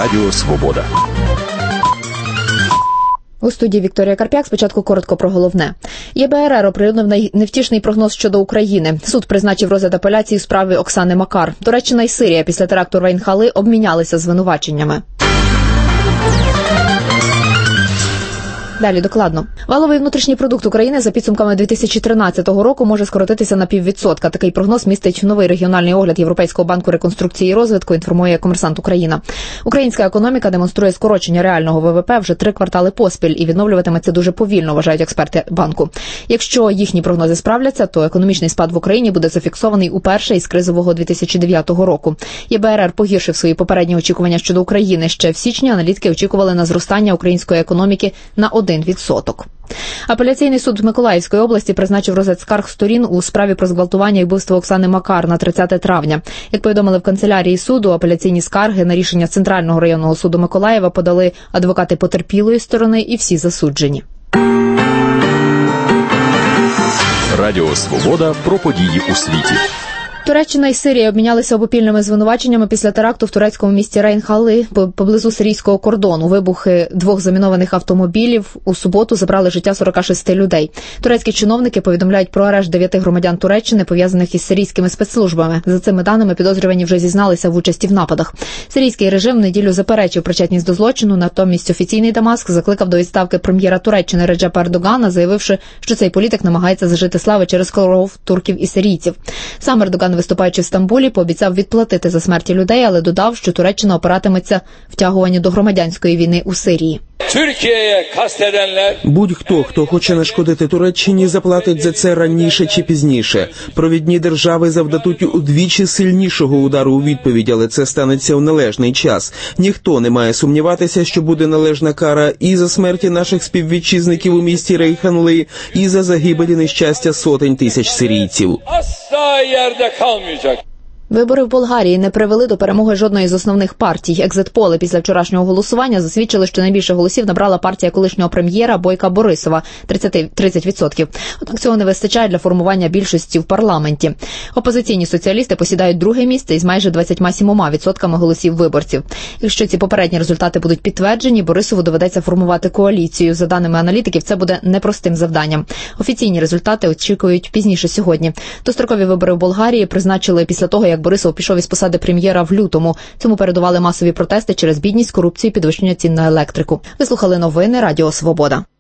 Радіо Свобода. У студії Вікторія Карп'як. Спочатку коротко про головне. ЄБРР оприлюднив невтішний прогноз щодо України. Суд призначив розгляд апеляції у справі Оксани Макар. Туреччина і Сирія після теракту Рейн-Хали обмінялися звинуваченнями. Далі докладно. Валовий внутрішній продукт України за підсумками 2013 року може скоротитися на 0,5%. Такий прогноз містить новий регіональний огляд Європейського банку реконструкції і розвитку, інформує «Комерсант Україна». Українська економіка демонструє скорочення реального ВВП вже 3 квартали поспіль і відновлюватиметься дуже повільно, вважають експерти банку. Якщо їхні прогнози справляться, то економічний спад в Україні буде зафіксований уперше із кризового 2009 року. ЄБРР погіршив свої попередні очікування щодо України. Ще в січні аналітики очікували на зростання української економіки на 1%. Апеляційний суд Миколаївської області призначив розгляд скарг сторін у справі про зґвалтування і вбивство Оксани Макар на 30 травня. Як повідомили в канцелярії суду, апеляційні скарги на рішення Центрального районного суду Миколаєва подали адвокати потерпілої сторони і всі засуджені. Радіо Свобода про події у світі. Туреччина і Сирія обмінялися обопільними звинуваченнями після теракту в турецькому місті Рейн-Хали поблизу сирійського кордону. Вибухи 2 замінованих автомобілів у суботу забрали життя 46 людей. Турецькі чиновники повідомляють про арешт 9 громадян Туреччини, пов'язаних із сирійськими спецслужбами. За цими даними, підозрювані вже зізналися в участі в нападах. Сирійський режим в неділю заперечив причетність до злочину, натомість офіційний Дамаск закликав до відставки прем'єра Туреччини Реджепа Ердогана, заявивши, що цей політик намагається зажити слави через кров турків і сирійців. Сам Ердоган, виступаючи в Стамбулі, пообіцяв відплатити за смерті людей, але додав, що Туреччина опиратиметься втягуванню до громадянської війни у Сирії. Будь-хто, хто хоче нашкодити Туреччині, заплатить за це раніше чи пізніше. Провідні держави завдадуть удвічі сильнішого удару у відповідь, але це станеться у належний час. Ніхто не має сумніватися, що буде належна кара і за смерті наших співвітчизників у місті Рейхан-Ли, і за загибель і нещастя сотень тисяч сирійців. Вибори в Болгарії не привели до перемоги жодної з основних партій. Екзит-поли після вчорашнього голосування засвідчили, що найбільше голосів набрала партія колишнього прем'єра Бойка Борисова – 30%. Однак цього не вистачає для формування більшості в парламенті. Опозиційні соціалісти посідають друге місце із майже 27% голосів виборців. Якщо ці попередні результати будуть підтверджені, Борисову доведеться формувати коаліцію. За даними аналітиків, це буде непростим завданням. Офіційні результати очікують пізніше сьогодні. Дострокові вибори в Болгарії призначили після того, як Борисов пішов із посади прем'єра в лютому. Цьому передували масові протести через бідність, корупцію і підвищення цін на електрику. Ви слухали новини Радіо Свобода.